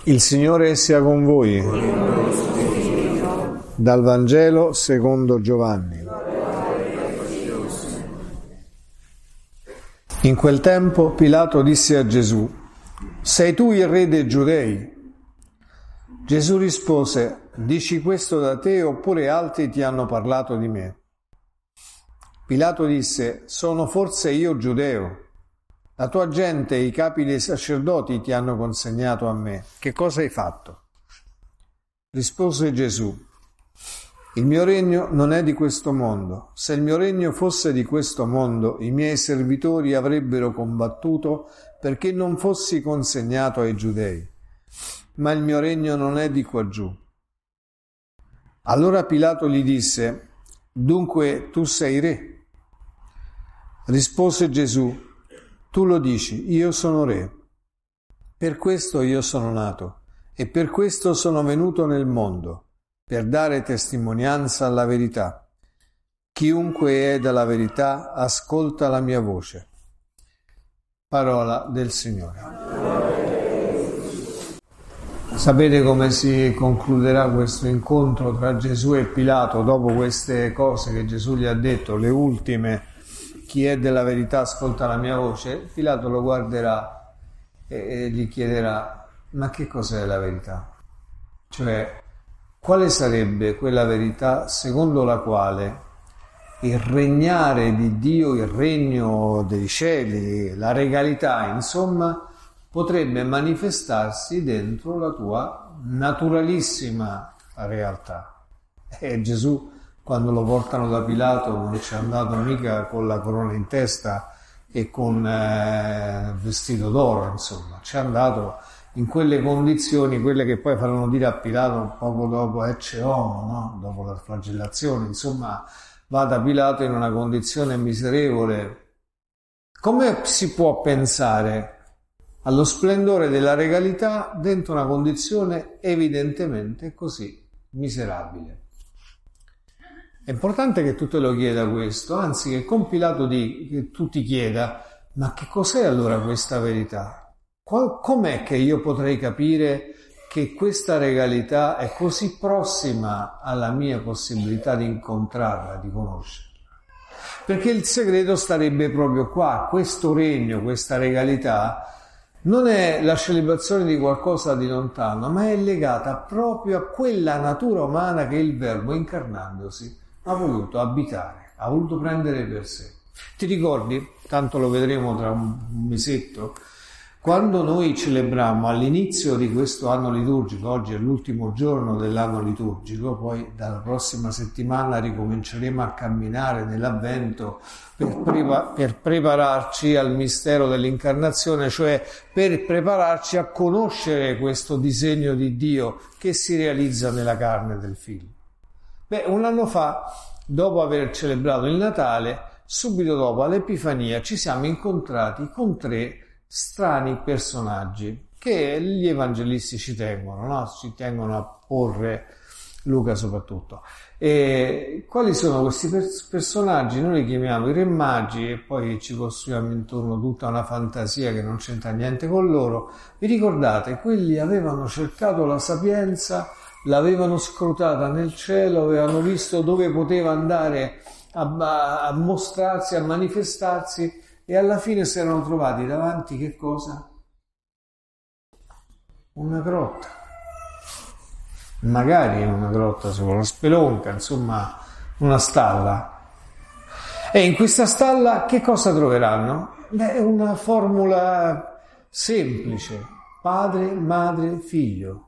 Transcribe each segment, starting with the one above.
Il Signore sia con voi. Dal Vangelo secondo Giovanni. In quel tempo Pilato disse a Gesù: «Sei tu il re dei Giudei?» Gesù rispose: «Dici questo da te oppure altri ti hanno parlato di me?» Pilato disse: «Sono forse io giudeo? La tua gente e i capi dei sacerdoti ti hanno consegnato a me. Che cosa hai fatto?» Rispose Gesù: «Il mio regno non è di questo mondo. Se il mio regno fosse di questo mondo, i miei servitori avrebbero combattuto perché non fossi consegnato ai giudei. Ma il mio regno non è di qua giù». Allora Pilato gli disse: «Dunque tu sei re?» Rispose Gesù: «Tu lo dici, io sono re. Per questo io sono nato e per questo sono venuto nel mondo, per dare testimonianza alla verità. Chiunque è dalla verità ascolta la mia voce». Parola del Signore. Sapete come si concluderà questo incontro tra Gesù e Pilato dopo queste cose che Gesù gli ha detto, le ultime: «Chi è della verità ascolta la mia voce». Pilato lo guarderà e gli chiederà: «Ma che cos'è la verità?» Cioè, quale sarebbe quella verità secondo la quale il regnare di Dio, il regno dei cieli, la regalità, insomma, potrebbe manifestarsi dentro la tua naturalissima realtà. E Gesù, quando lo portano da Pilato, non ci è andato mica con la corona in testa e con vestito d'oro, insomma, ci è andato in quelle condizioni, quelle che poi faranno dire a Pilato poco dopo Ecce Homo, no? Dopo la flagellazione, insomma, va da Pilato in una condizione miserevole. Come si può pensare allo splendore della regalità dentro una condizione evidentemente così miserabile? È importante che tu te lo chieda questo, anzi che con Pilato che tu ti chieda: ma che cos'è allora questa verità? Com'è che io potrei capire che questa regalità è così prossima alla mia possibilità di incontrarla, di conoscerla? Perché il segreto starebbe proprio qua. Questo regno, questa regalità non è la celebrazione di qualcosa di lontano, ma è legata proprio a quella natura umana che il Verbo, incarnandosi, ha voluto abitare, ha voluto prendere per sé. Ti ricordi, tanto lo vedremo tra un mesetto, quando noi celebrammo all'inizio di questo anno liturgico, oggi è l'ultimo giorno dell'anno liturgico, poi dalla prossima settimana ricominceremo a camminare nell'Avvento per prepararci al mistero dell'incarnazione, cioè per prepararci a conoscere questo disegno di Dio che si realizza nella carne del Figlio. Un anno fa, dopo aver celebrato il Natale, subito dopo all'Epifania ci siamo incontrati con 3 strani personaggi che gli evangelisti ci tengono, no? Ci tengono a porre, Luca soprattutto. E quali sono questi personaggi? Noi li chiamiamo i Re Magi e poi ci costruiamo intorno tutta una fantasia che non c'entra niente con loro. Vi ricordate? Quelli avevano cercato la sapienza, l'avevano scrutata nel cielo, avevano visto dove poteva andare a mostrarsi, a manifestarsi, e alla fine si erano trovati davanti che cosa? Una grotta. Magari una grotta sopra una spelonca, insomma una stalla. E in questa stalla che cosa troveranno? È una formula semplice: padre, madre, figlio.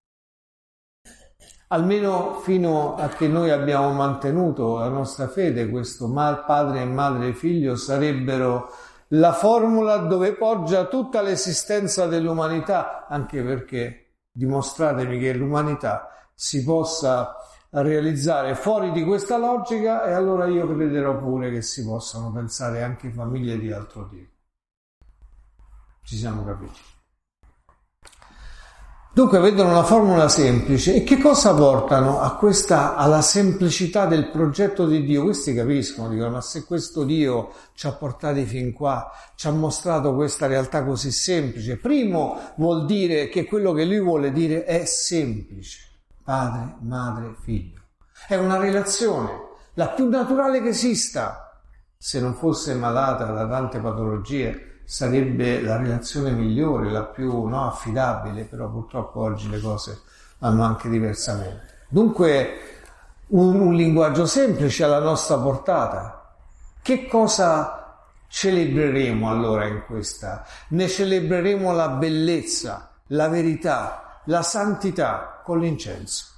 Almeno fino a che noi abbiamo mantenuto la nostra fede, questo padre, madre e figlio sarebbero la formula dove poggia tutta l'esistenza dell'umanità, anche perché dimostratemi che l'umanità si possa realizzare fuori di questa logica e allora io crederò pure che si possano pensare anche famiglie di altro tipo. Ci siamo capiti? Dunque vedono una formula semplice e che cosa portano alla semplicità del progetto di Dio? Questi capiscono, dicono, ma se questo Dio ci ha portati fin qua, ci ha mostrato questa realtà così semplice, primo vuol dire che quello che lui vuole dire è semplice, padre, madre, figlio. È una relazione, la più naturale che esista. Se non fosse malata da tante patologie, sarebbe la relazione migliore, la più affidabile, però purtroppo oggi le cose vanno anche diversamente. Dunque un linguaggio semplice alla nostra portata. Che cosa celebreremo allora in questa? Ne celebreremo la bellezza, la verità, la santità con l'incenso.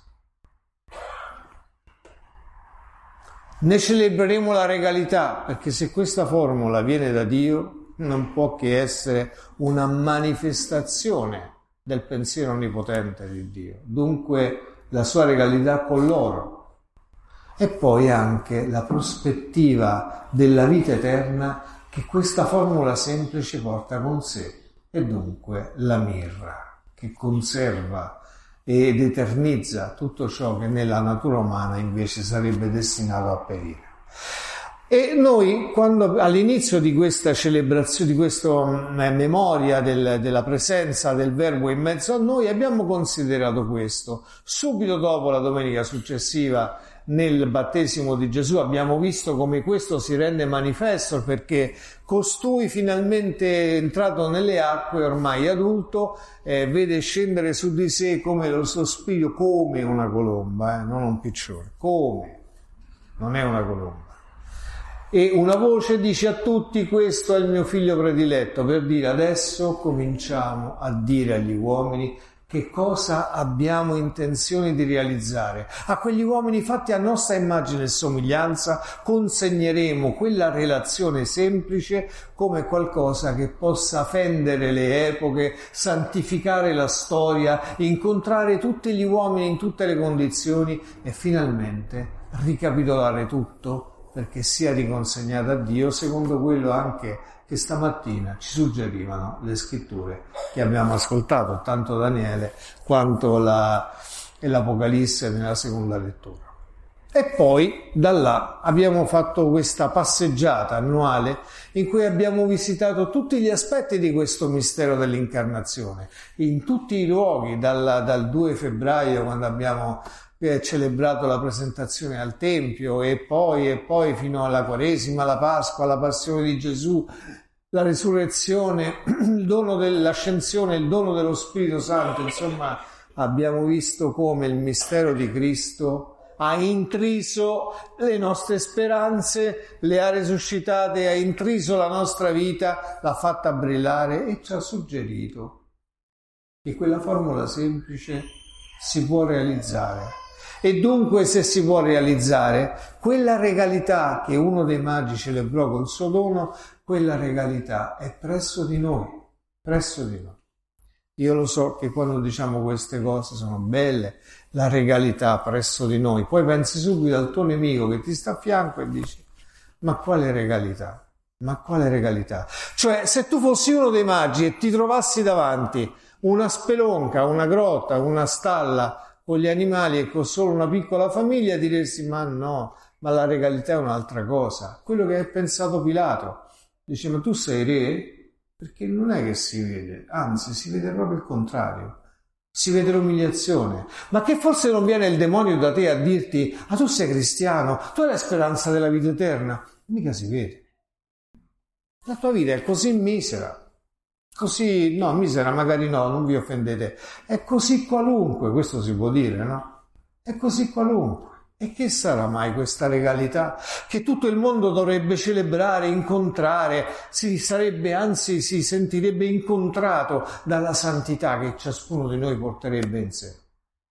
Ne celebreremo la regalità, perché se questa formula viene da Dio, non può che essere una manifestazione del pensiero onnipotente di Dio. Dunque la sua regalità con l'oro. E poi anche la prospettiva della vita eterna che questa formula semplice porta con sé. E dunque la mirra, che conserva ed eternizza tutto ciò che nella natura umana invece sarebbe destinato a perire. E noi, quando all'inizio di questa celebrazione, di questa memoria della presenza del Verbo in mezzo a noi, abbiamo considerato questo. Subito dopo la domenica successiva, nel battesimo di Gesù, abbiamo visto come questo si rende manifesto, perché costui, finalmente entrato nelle acque, ormai adulto, vede scendere su di sé come lo sospiro, come una colomba, non un piccione, come, non è una colomba. E una voce dice a tutti: questo è il mio figlio prediletto, per dire adesso cominciamo a dire agli uomini che cosa abbiamo intenzione di realizzare. A quegli uomini fatti a nostra immagine e somiglianza consegneremo quella relazione semplice come qualcosa che possa fendere le epoche, santificare la storia, incontrare tutti gli uomini in tutte le condizioni e finalmente ricapitolare tutto, perché sia riconsegnata a Dio, secondo quello anche che stamattina ci suggerivano le scritture che abbiamo ascoltato, tanto Daniele quanto l'Apocalisse nella seconda lettura. E poi da là abbiamo fatto questa passeggiata annuale in cui abbiamo visitato tutti gli aspetti di questo mistero dell'incarnazione, in tutti i luoghi, dal 2 febbraio, quando abbiamo celebrato la presentazione al Tempio, e poi fino alla Quaresima, la Pasqua, la Passione di Gesù, la Resurrezione, il dono dell'Ascensione, il dono dello Spirito Santo. Insomma, abbiamo visto come il mistero di Cristo ha intriso le nostre speranze, le ha resuscitate, ha intriso la nostra vita, l'ha fatta brillare e ci ha suggerito che quella formula semplice si può realizzare. E dunque, se si può realizzare quella regalità che uno dei magi celebrò col suo dono, quella regalità è presso di noi, presso di noi. Io lo so che quando diciamo queste cose sono belle, la regalità presso di noi, poi pensi subito al tuo nemico che ti sta a fianco e dici: ma quale regalità? Ma quale regalità? Cioè, se tu fossi uno dei magi e ti trovassi davanti una spelonca, una grotta, una stalla con gli animali e con solo una piccola famiglia, diresti: ma no, ma la regalità è un'altra cosa. Quello che ha pensato Pilato. Dice: ma tu sei re? Perché non è che si vede, anzi si vede proprio il contrario. Si vede l'umiliazione. Ma che forse non viene il demonio da te a dirti: ah, tu sei cristiano, tu hai la speranza della vita eterna? Mica si vede. La tua vita è così misera. Così, no, misera magari no, non vi offendete, è così qualunque, questo si può dire, no? È così qualunque. E che sarà mai questa regalità che tutto il mondo dovrebbe celebrare, incontrare, si sentirebbe incontrato dalla santità che ciascuno di noi porterebbe in sé?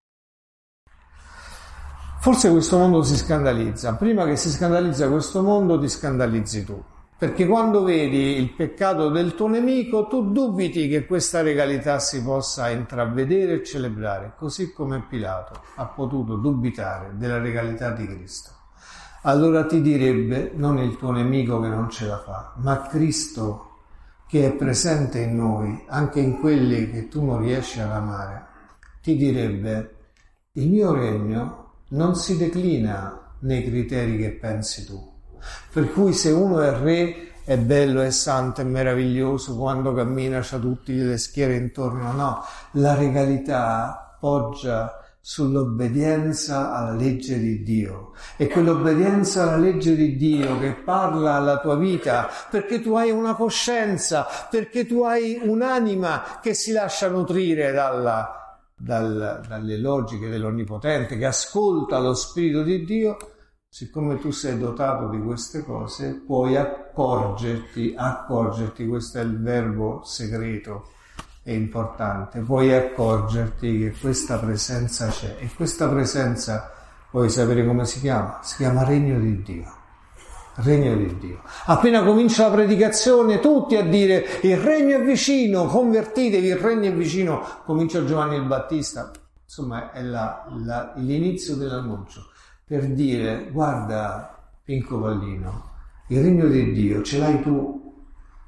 Forse questo mondo si scandalizza. Prima che si scandalizza questo mondo, ti scandalizzi tu. Perché quando vedi il peccato del tuo nemico, tu dubiti che questa regalità si possa intravedere e celebrare, così come Pilato ha potuto dubitare della regalità di Cristo. Allora ti direbbe: non il tuo nemico che non ce la fa, ma Cristo che è presente in noi, anche in quelli che tu non riesci ad amare. ti direbbe: il mio regno non si declina nei criteri che pensi tu. Per cui se uno è re, è bello, è santo, è meraviglioso, quando cammina c'ha tutte le schiere intorno. No, la regalità poggia sull'obbedienza alla legge di Dio. E quell'obbedienza alla legge di Dio che parla alla tua vita, perché tu hai una coscienza, perché tu hai un'anima che si lascia nutrire dalle logiche dell'Onnipotente, che ascolta lo Spirito di Dio. Siccome tu sei dotato di queste cose, puoi accorgerti, questo è il verbo segreto e importante, puoi accorgerti che questa presenza c'è, e questa presenza, vuoi sapere come si chiama? Si chiama Regno di Dio. Regno di Dio. Appena comincia la predicazione, tutti a dire: il regno è vicino, convertitevi, il regno è vicino. Comincia Giovanni il Battista, insomma è l'inizio dell'annuncio, per dire: guarda, Pinco Pallino, il regno di Dio ce l'hai tu,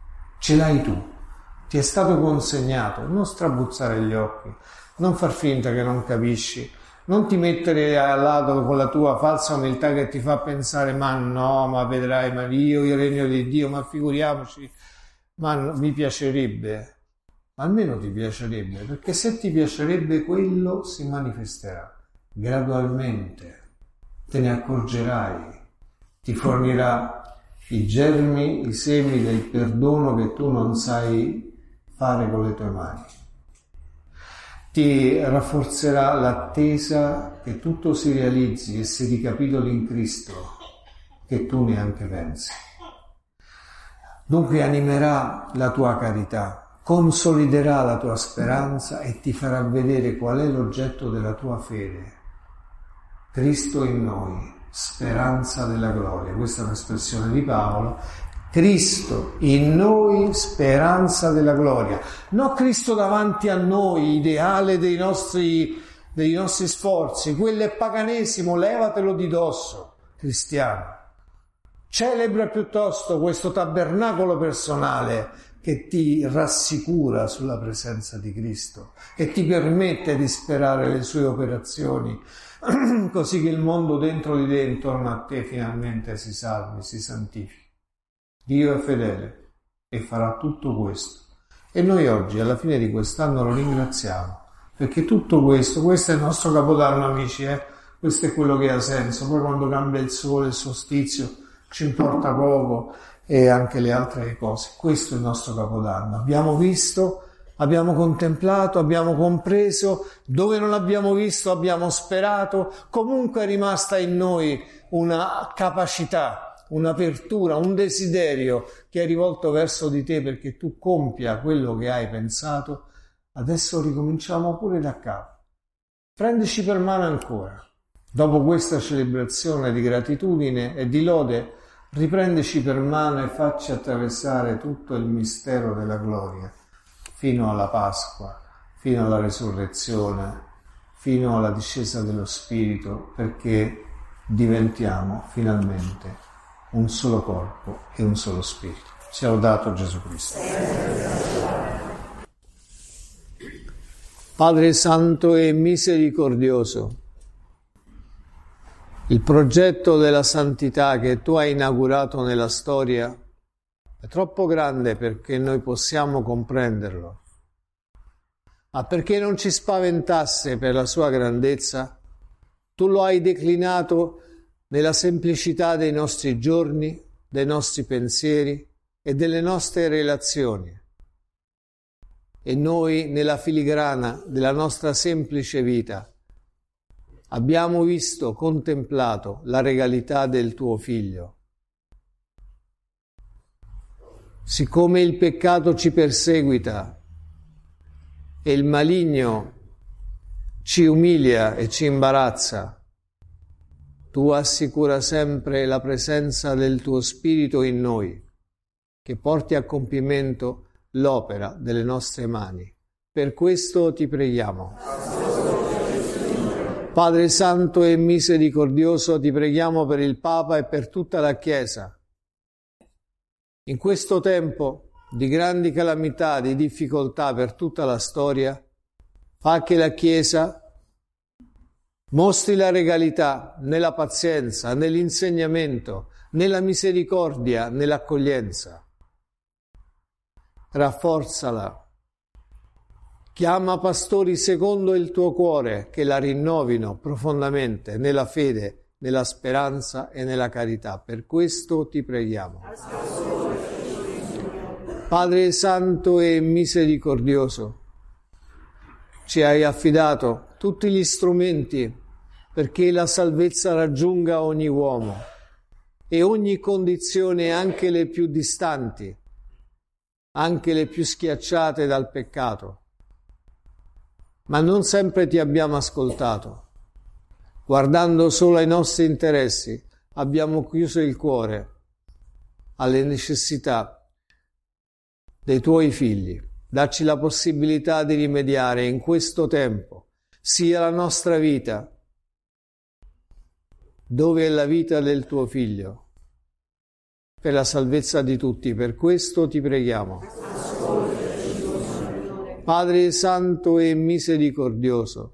ti è stato consegnato. Non strabuzzare gli occhi, non far finta che non capisci, non ti mettere al lato con la tua falsa umiltà che ti fa pensare: ma no, ma vedrai, ma io il regno di Dio, ma figuriamoci, ma mi piacerebbe. Almeno ti piacerebbe, perché se ti piacerebbe, quello si manifesterà gradualmente. Te ne accorgerai, ti fornirà i germi, i semi del perdono che tu non sai fare con le tue mani. Ti rafforzerà l'attesa che tutto si realizzi e si ricapitoli in Cristo, che tu neanche pensi. Dunque animerà la tua carità, consoliderà la tua speranza e ti farà vedere qual è l'oggetto della tua fede. Cristo in noi, speranza della gloria. Questa è un'espressione di Paolo. Cristo in noi, speranza della gloria. Non Cristo davanti a noi, ideale dei nostri sforzi. Quello è paganesimo, levatelo di dosso, cristiano. Celebra piuttosto questo tabernacolo personale che ti rassicura sulla presenza di Cristo e ti permette di sperare le sue operazioni, così che il mondo dentro di te, intorno a te, finalmente si salvi, si santifichi. Dio è fedele e farà tutto questo. E noi oggi, alla fine di quest'anno, lo ringraziamo, perché tutto questo è il nostro Capodanno, amici, questo è quello che ha senso. Poi quando cambia il sole, il solstizio, ci importa poco, e anche le altre cose. Questo è il nostro Capodanno. Abbiamo visto, abbiamo contemplato, abbiamo compreso, dove non abbiamo visto abbiamo sperato, comunque è rimasta in noi una capacità, un'apertura, un desiderio che è rivolto verso di te perché tu compia quello che hai pensato. Adesso ricominciamo pure da capo. Prendici per mano ancora. Dopo questa celebrazione di gratitudine e di lode, riprendici per mano e facci attraversare tutto il mistero della gloria, fino alla Pasqua, fino alla resurrezione, fino alla discesa dello Spirito, perché diventiamo finalmente un solo corpo e un solo Spirito. Sia lodato Gesù Cristo. Padre Santo e Misericordioso, il progetto della santità che tu hai inaugurato nella storia è troppo grande perché noi possiamo comprenderlo, ma perché non ci spaventasse per la sua grandezza, tu lo hai declinato nella semplicità dei nostri giorni, dei nostri pensieri e delle nostre relazioni. E noi, nella filigrana della nostra semplice vita, abbiamo visto, contemplato la regalità del tuo Figlio. Siccome il peccato ci perseguita e il maligno ci umilia e ci imbarazza, tu assicura sempre la presenza del tuo Spirito in noi, che porti a compimento l'opera delle nostre mani. Per questo ti preghiamo. Padre Santo e Misericordioso, ti preghiamo per il Papa e per tutta la Chiesa. In questo tempo di grandi calamità, di difficoltà per tutta la storia, Fa che la Chiesa mostri la regalità nella pazienza, nell'insegnamento, nella misericordia, nell'accoglienza. Rafforzala. Chiama pastori secondo il tuo cuore che la rinnovino profondamente nella fede, nella speranza e nella carità. Per questo ti preghiamo. Padre Santo e misericordioso, ci hai affidato tutti gli strumenti perché la salvezza raggiunga ogni uomo e ogni condizione, anche le più distanti, anche le più schiacciate dal peccato. Ma non sempre ti abbiamo ascoltato. Guardando solo ai nostri interessi, abbiamo chiuso il cuore alle necessità dei tuoi figli. Dacci la possibilità di rimediare in questo tempo, sia la nostra vita, dove è la vita del tuo Figlio, per la salvezza di tutti. Per questo ti preghiamo. Padre Santo e misericordioso,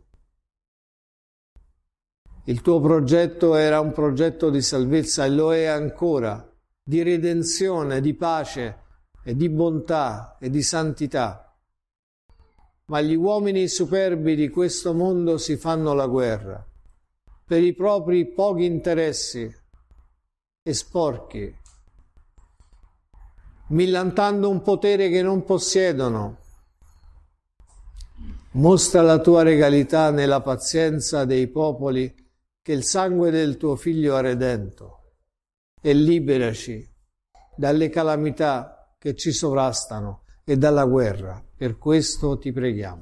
il tuo progetto era un progetto di salvezza e lo è ancora, di redenzione, di pace e di bontà e di santità. Ma gli uomini superbi di questo mondo si fanno la guerra per i propri pochi interessi e sporchi, millantando un potere che non possiedono. Mostra la tua regalità nella pazienza dei popoli che il sangue del tuo Figlio ha redento e liberaci dalle calamità che ci sovrastano e dalla guerra. Per questo ti preghiamo.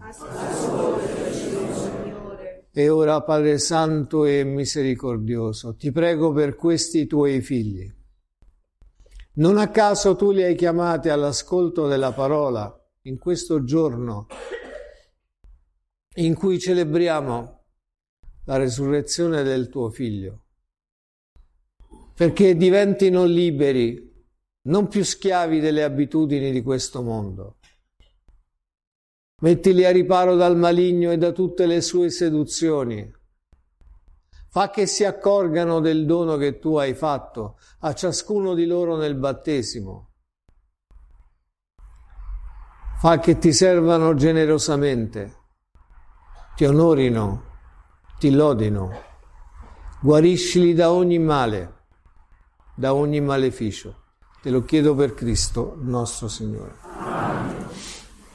E ora, Padre Santo e misericordioso, ti prego per questi tuoi figli. Non a caso tu li hai chiamati all'ascolto della parola in questo giorno in cui celebriamo la resurrezione del tuo Figlio, perché diventino liberi, non più schiavi delle abitudini di questo mondo. Mettili a riparo dal maligno e da tutte le sue seduzioni. Fa che si accorgano del dono che tu hai fatto a ciascuno di loro nel battesimo. Fa che ti servano generosamente, ti onorino, ti lodino. Guariscili da ogni male, da ogni maleficio. Te lo chiedo per Cristo nostro Signore.